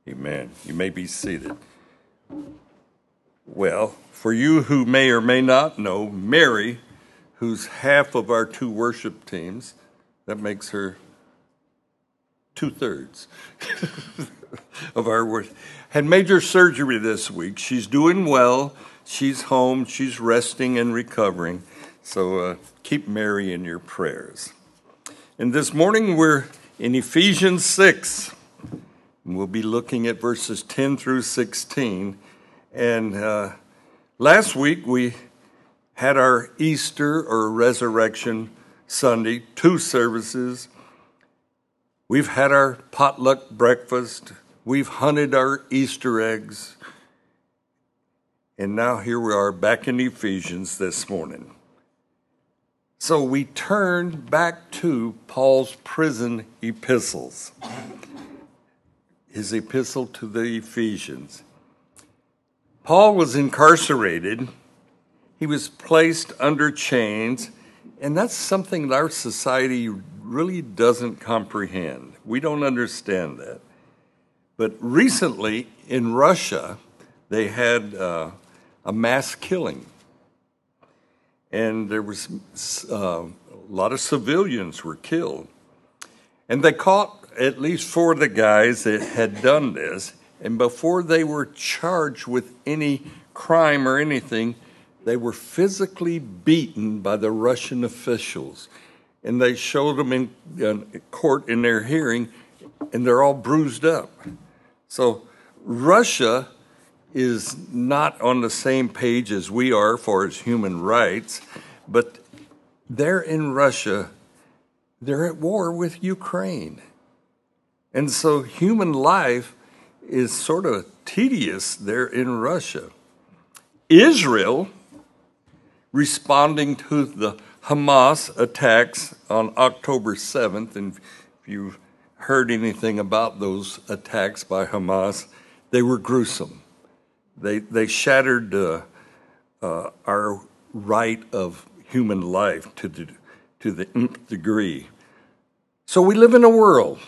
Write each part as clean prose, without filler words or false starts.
Amen. You may be seated. Well, for you who may or may not know, Mary, who's half of our two worship teams, that makes her 2/3 of our worship, had major surgery this week. She's doing well. She's home. She's resting and recovering. So keep Mary in your prayers. And this morning we're in Ephesians 6. We'll be looking at verses 10 through 16. And last week we had our Easter or Resurrection Sunday, 2 services. We've had our potluck breakfast. We've hunted our Easter eggs. And now here we are back in Ephesians this morning. So we turn back to Paul's prison epistles. His epistle to the Ephesians. Paul was incarcerated. He was placed under chains, and that's something that our society really doesn't comprehend. We don't understand that. But recently in Russia, they had a mass killing, and there was a lot of civilians were killed, and they caught at least 4 of the guys that had done this, and before they were charged with any crime or anything, they were physically beaten by the Russian officials. And they showed them in court in their hearing, and they're all bruised up. So Russia is not on the same page as we are for its human rights, but they're in Russia, they're at war with Ukraine. And so human life is sort of tedious there in Russia. Israel, responding to the Hamas attacks on October 7th, and if you've heard anything about those attacks by Hamas, they were gruesome. They shattered our right of human life to the nth degree. So we live in a world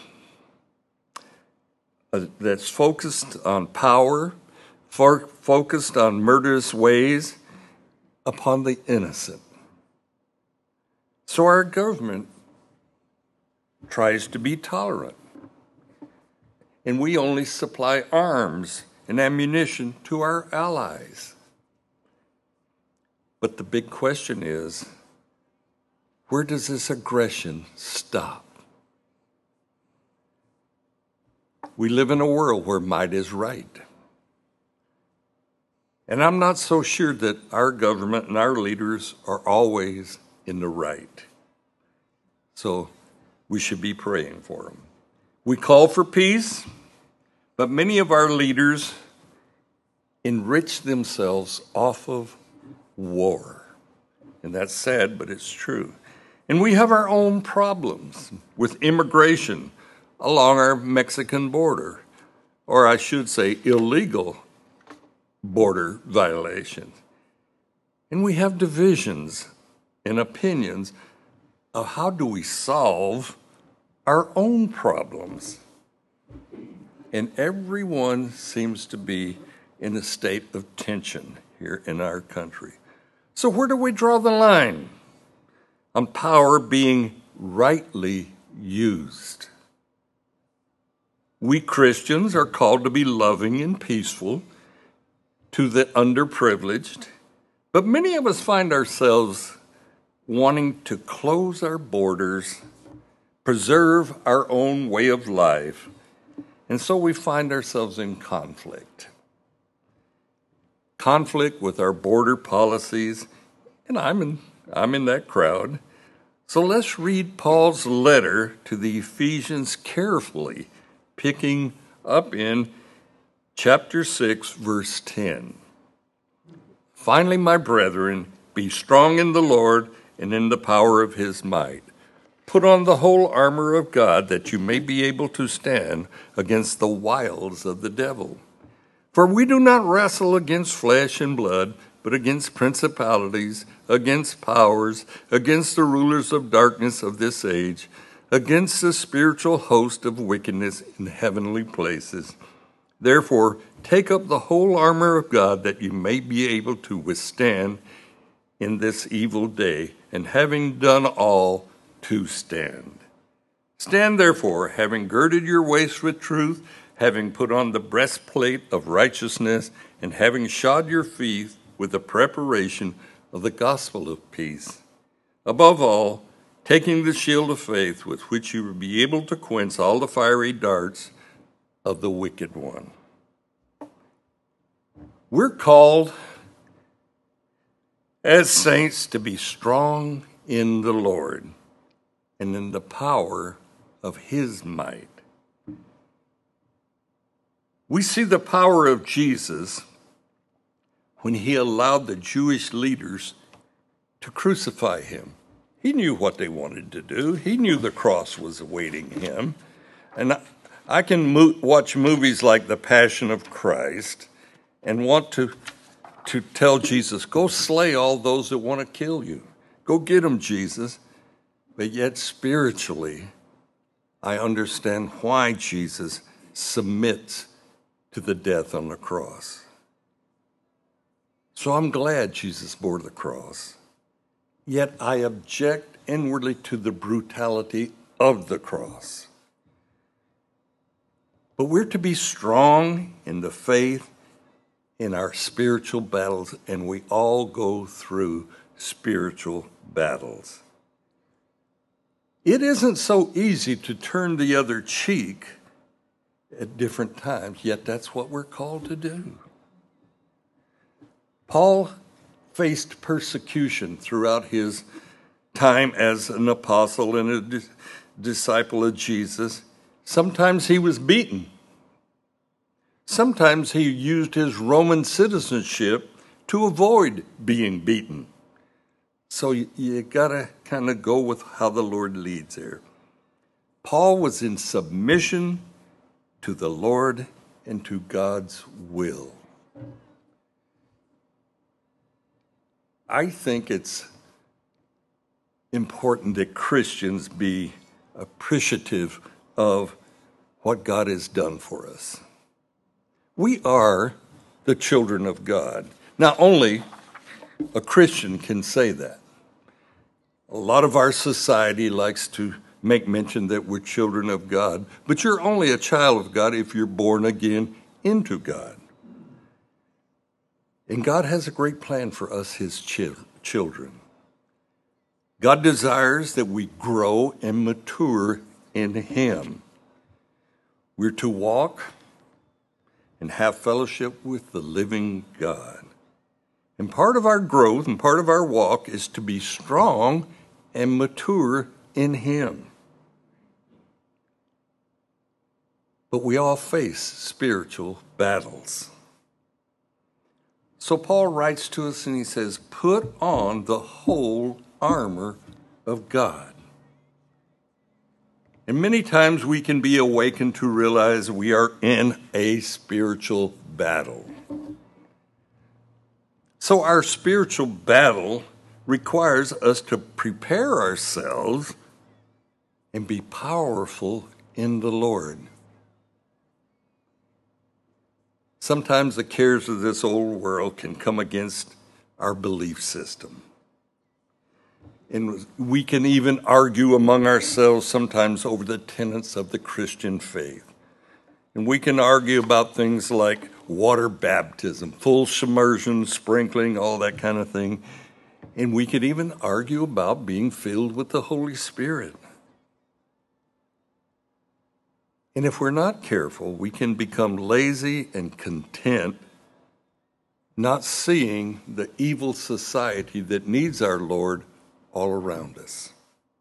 that's focused on power, focused on murderous ways upon the innocent. So our government tries to be tolerant, and we only supply arms and ammunition to our allies. But the big question is, where does this aggression stop? We live in a world where might is right. And I'm not so sure that our government and our leaders are always in the right. So we should be praying for them. We call for peace, but many of our leaders enrich themselves off of war. And that's sad, but it's true. And we have our own problems with immigration along our Mexican border, or I should say illegal border violations. And we have divisions and opinions of how do we solve our own problems. And everyone seems to be in a state of tension here in our country. So where do we draw the line on power being rightly used? We Christians are called to be loving and peaceful to the underprivileged, but many of us find ourselves wanting to close our borders, preserve our own way of life, and so we find ourselves in conflict. Conflict with our border policies, and I'm in that crowd. So let's read Paul's letter to the Ephesians carefully, picking up in chapter 6, verse 10. Finally, my brethren, be strong in the Lord and in the power of his might. Put on the whole armor of God that you may be able to stand against the wiles of the devil. For we do not wrestle against flesh and blood, but against principalities, against powers, against the rulers of darkness of this age, against the spiritual host of wickedness in heavenly places. Therefore, take up the whole armor of God that you may be able to withstand in this evil day, and having done all, to stand. Stand therefore, having girded your waist with truth, having put on the breastplate of righteousness, and having shod your feet with the preparation of the gospel of peace. Above all, taking the shield of faith with which you will be able to quench all the fiery darts of the wicked one. We're called as saints to be strong in the Lord and in the power of his might. We see the power of Jesus when he allowed the Jewish leaders to crucify him. He knew what they wanted to do. He knew the cross was awaiting him. And I can watch movies like The Passion of Christ and want to tell Jesus, go slay all those that want to kill you. Go get them, Jesus. But yet spiritually, I understand why Jesus submits to the death on the cross. So I'm glad Jesus bore the cross. Yet I object inwardly to the brutality of the cross. But we're to be strong in the faith in our spiritual battles, and we all go through spiritual battles. It isn't so easy to turn the other cheek at different times, yet that's what we're called to do. Paul faced persecution throughout his time as an apostle and a disciple of Jesus. Sometimes he was beaten. Sometimes he used his Roman citizenship to avoid being beaten. So you got to kind of go with how the Lord leads there. Paul was in submission to the Lord and to God's will. I think it's important that Christians be appreciative of what God has done for us. We are the children of God. Not only a Christian can say that. A lot of our society likes to make mention that we're children of God, but you're only a child of God if you're born again into God. And God has a great plan for us, his children. God desires that we grow and mature in him. We're to walk and have fellowship with the living God. And part of our growth and part of our walk is to be strong and mature in him. But we all face spiritual battles. So Paul writes to us and he says, put on the whole armor of God. And many times we can be awakened to realize we are in a spiritual battle. So our spiritual battle requires us to prepare ourselves and be powerful in the Lord. Sometimes the cares of this old world can come against our belief system. And we can even argue among ourselves sometimes over the tenets of the Christian faith. And we can argue about things like water baptism, full submersion, sprinkling, all that kind of thing. And we could even argue about being filled with the Holy Spirit. And if we're not careful, we can become lazy and content, not seeing the evil society that needs our Lord all around us.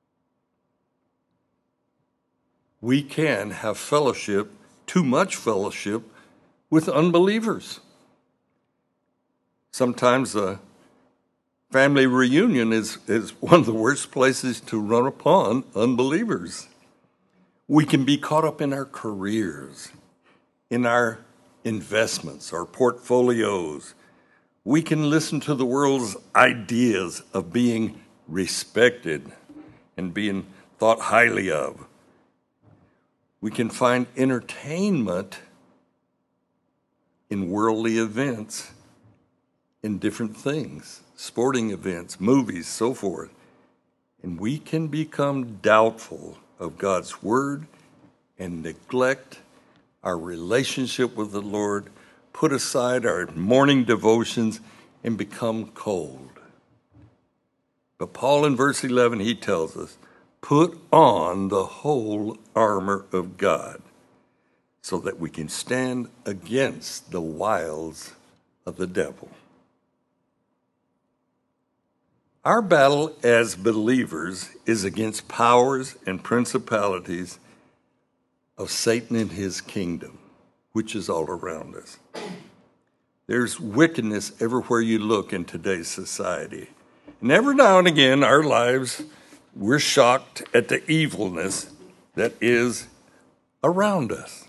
We can have fellowship, too much fellowship, with unbelievers. Sometimes a family reunion is one of the worst places to run upon unbelievers. We can be caught up in our careers, in our investments, our portfolios. We can listen to the world's ideas of being respected and being thought highly of. We can find entertainment in worldly events, in different things, sporting events, movies, so forth. And we can become doubtful of God's word and neglect our relationship with the Lord, put aside our morning devotions, and become cold. But Paul in verse 11, he tells us, put on the whole armor of God so that we can stand against the wiles of the devil. Our battle as believers is against powers and principalities of Satan and his kingdom, which is all around us. There's wickedness everywhere you look in today's society. And every now and again, our lives, we're shocked at the evilness that is around us.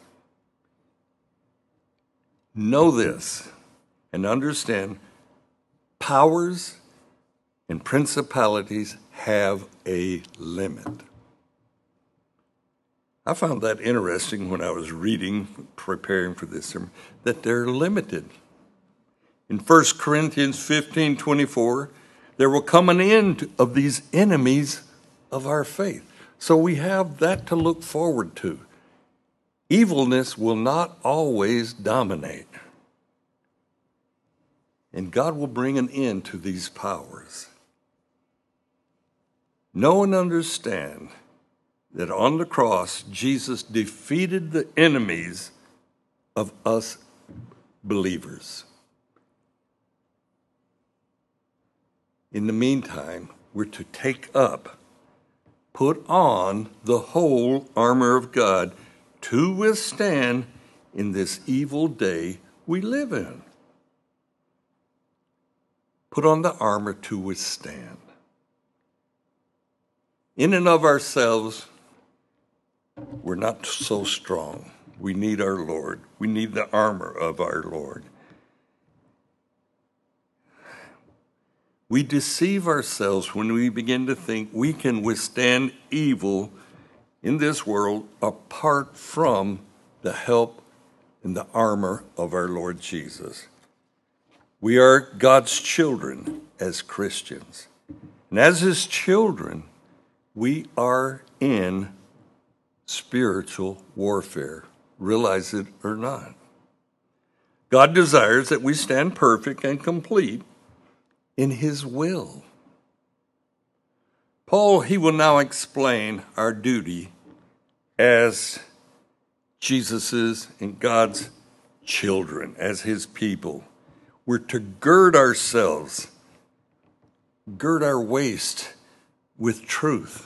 Know this and understand, powers and principalities have a limit. I found that interesting when I was reading, preparing for this sermon, that they're limited. In 1 Corinthians 15:24, there will come an end of these enemies of our faith. So we have that to look forward to. Evilness will not always dominate. And God will bring an end to these powers. Know and understand that on the cross, Jesus defeated the enemies of us believers. In the meantime, we're to take up, put on the whole armor of God to withstand in this evil day we live in. Put on the armor to withstand. In and of ourselves, we're not so strong. We need our Lord. We need the armor of our Lord. We deceive ourselves when we begin to think we can withstand evil in this world apart from the help and the armor of our Lord Jesus. We are God's children as Christians. And as his children, we are in spiritual warfare, realize it or not. God desires that we stand perfect and complete in his will. Paul, he will now explain our duty as Jesus's and God's children, as his people. We're to gird ourselves, gird our waist with truth.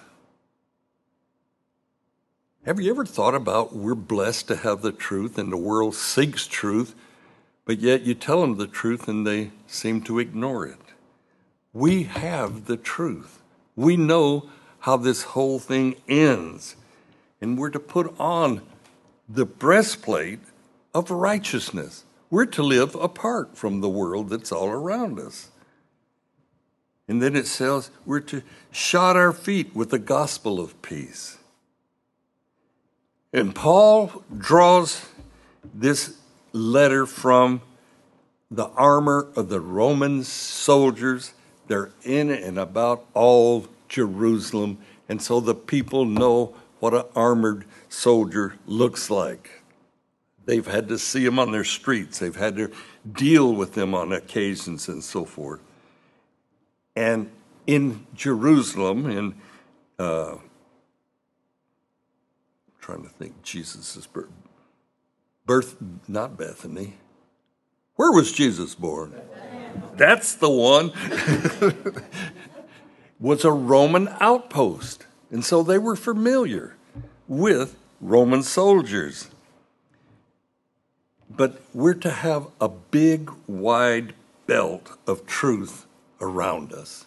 Have you ever thought about we're blessed to have the truth and the world seeks truth, but yet you tell them the truth and they seem to ignore it? We have the truth. We know how this whole thing ends. And we're to put on the breastplate of righteousness. We're to live apart from the world that's all around us. And then it says we're to shod our feet with the gospel of peace. And Paul draws this letter from the armor of the Roman soldiers. They're in and about all Jerusalem, and so the people know what an armored soldier looks like. They've had to see them on their streets. They've had to deal with them on occasions and so forth. And in Jerusalem, trying to think, Jesus' birth, not Bethany. Where was Jesus born? That's the one. Was a Roman outpost. And so they were familiar with Roman soldiers. But we're to have a big, wide belt of truth around us.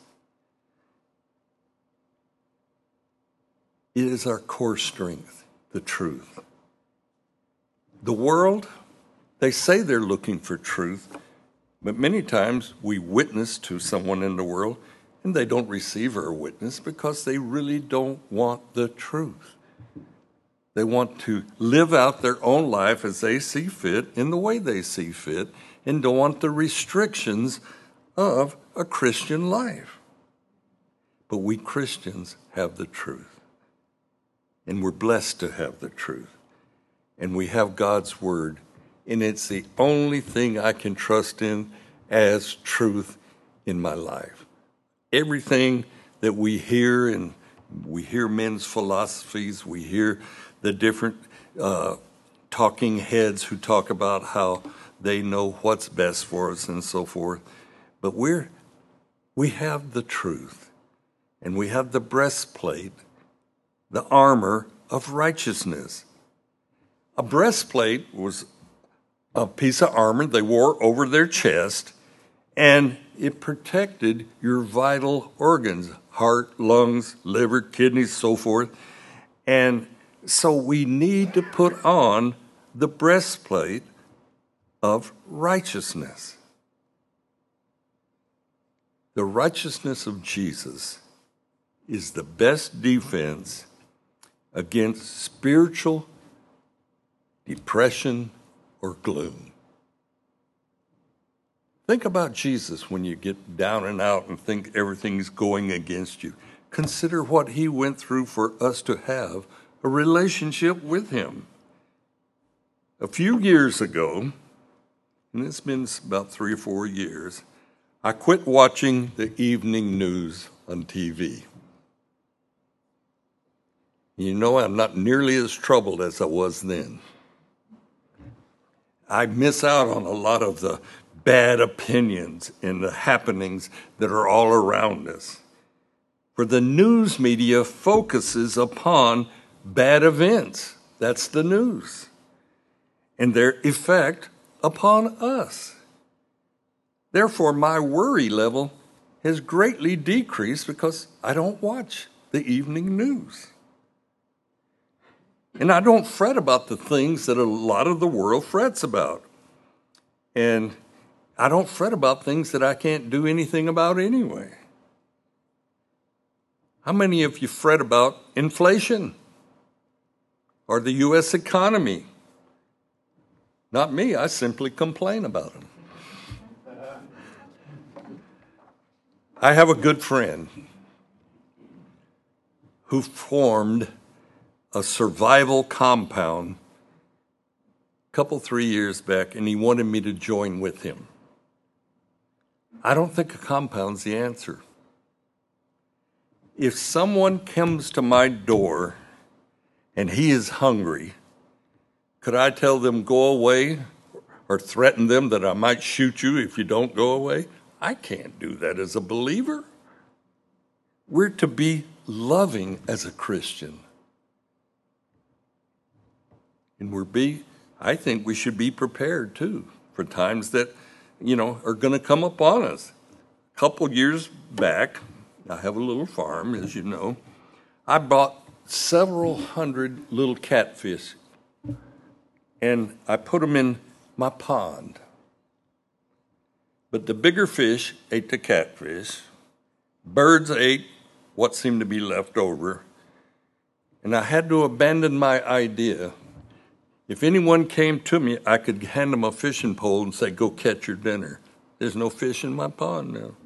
It is our core strength, the truth. The world, they say they're looking for truth, but many times we witness to someone in the world and they don't receive our witness because they really don't want the truth. They want to live out their own life as they see fit, in the way they see fit, and don't want the restrictions of a Christian life. But we Christians have the truth. And we're blessed to have the truth. And we have God's word. And it's the only thing I can trust in as truth in my life. Everything that we hear, and we hear men's philosophies, we hear the different talking heads who talk about how they know what's best for us and so forth. But we have the truth, and we have the breastplate, the armor of righteousness. A breastplate was a piece of armor they wore over their chest, and it protected your vital organs, heart, lungs, liver, kidneys, so forth. And so we need to put on the breastplate of righteousness. The righteousness of Jesus is the best defense against spiritual depression or gloom. Think about Jesus when you get down and out and think everything's going against you. Consider what he went through for us to have a relationship with him. A few years ago, and it's been about 3 or 4 years, I quit watching the evening news on TV. You know, I'm not nearly as troubled as I was then. I miss out on a lot of the bad opinions and the happenings that are all around us. For the news media focuses upon bad events. That's the news. And their effect upon us. Therefore, my worry level has greatly decreased because I don't watch the evening news. And I don't fret about the things that a lot of the world frets about. And I don't fret about things that I can't do anything about anyway. How many of you fret about inflation or the U.S. economy? Not me, I simply complain about them. I have a good friend who formed a survival compound a couple, 3 years back, and he wanted me to join with him. I don't think a compound's the answer. If someone comes to my door and he is hungry, could I tell them go away or threaten them that I might shoot you if you don't go away? I can't do that as a believer. We're to be loving as a Christian. And I think we should be prepared too for times that, are going to come upon us. A couple years back, I have a little farm, as you know. I bought several hundred little catfish, and I put them in my pond. But the bigger fish ate the catfish. Birds ate what seemed to be left over. And I had to abandon my idea. If anyone came to me, I could hand them a fishing pole and say, go catch your dinner. There's no fish in my pond now.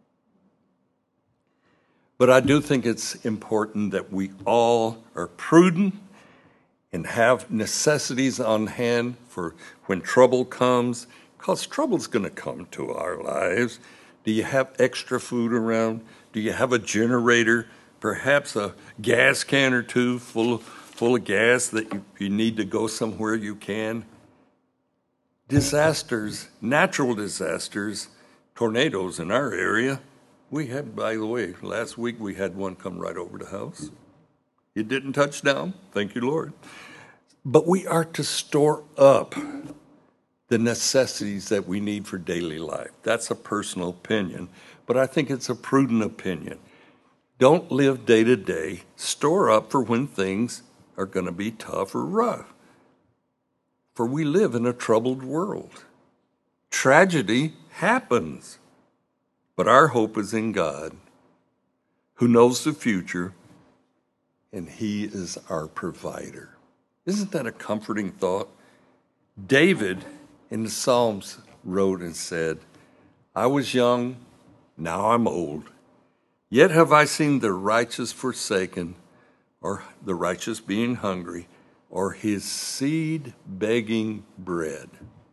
But I do think it's important that we all are prudent and have necessities on hand for when trouble comes, because trouble's going to come to our lives. Do you have extra food around? Do you have a generator? Perhaps a gas can or two full of gas that you need to go somewhere you can. Disasters, natural disasters, tornadoes in our area. We had, by the way, last week we had one come right over the house. It didn't touch down, thank you, Lord. But we are to store up the necessities that we need for daily life. That's a personal opinion, but I think it's a prudent opinion. Don't live day to day. Store up for when things are going to be tough or rough. For we live in a troubled world. Tragedy happens. But our hope is in God, who knows the future, and he is our provider. Isn't that a comforting thought? David in the Psalms wrote and said, I was young, now I'm old. Yet have I seen the righteous forsaken, or the righteous being hungry, or his seed begging bread.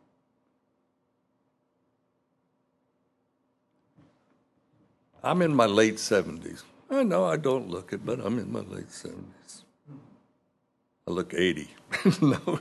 I'm in my late 70s. I know I don't look it, but I'm in my late 70s. I look 80. No.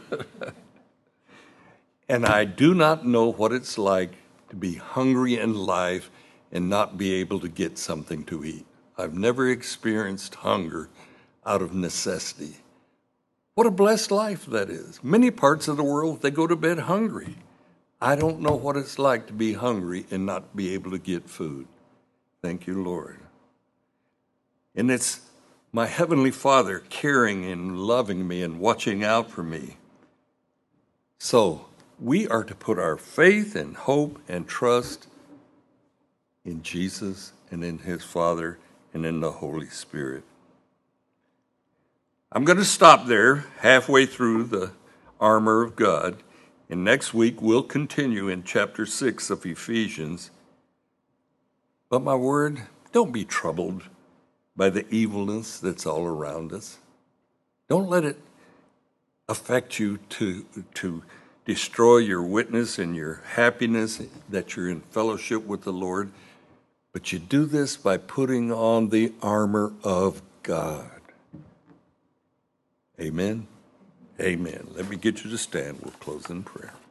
And I do not know what it's like to be hungry in life and not be able to get something to eat. I've never experienced hunger out of necessity. What a blessed life that is. Many parts of the world, they go to bed hungry. I don't know what it's like to be hungry and not be able to get food. Thank you, Lord. And it's my Heavenly Father caring and loving me and watching out for me. So we are to put our faith and hope and trust in Jesus and in His Father and in the Holy Spirit. I'm going to stop there halfway through the armor of God, and next week we'll continue in chapter 6 of Ephesians. But my word, don't be troubled by the evilness that's all around us. Don't let it affect you to destroy your witness and your happiness that you're in fellowship with the Lord. But you do this by putting on the armor of God. Amen. Amen. Let me get you to stand. We'll close in prayer.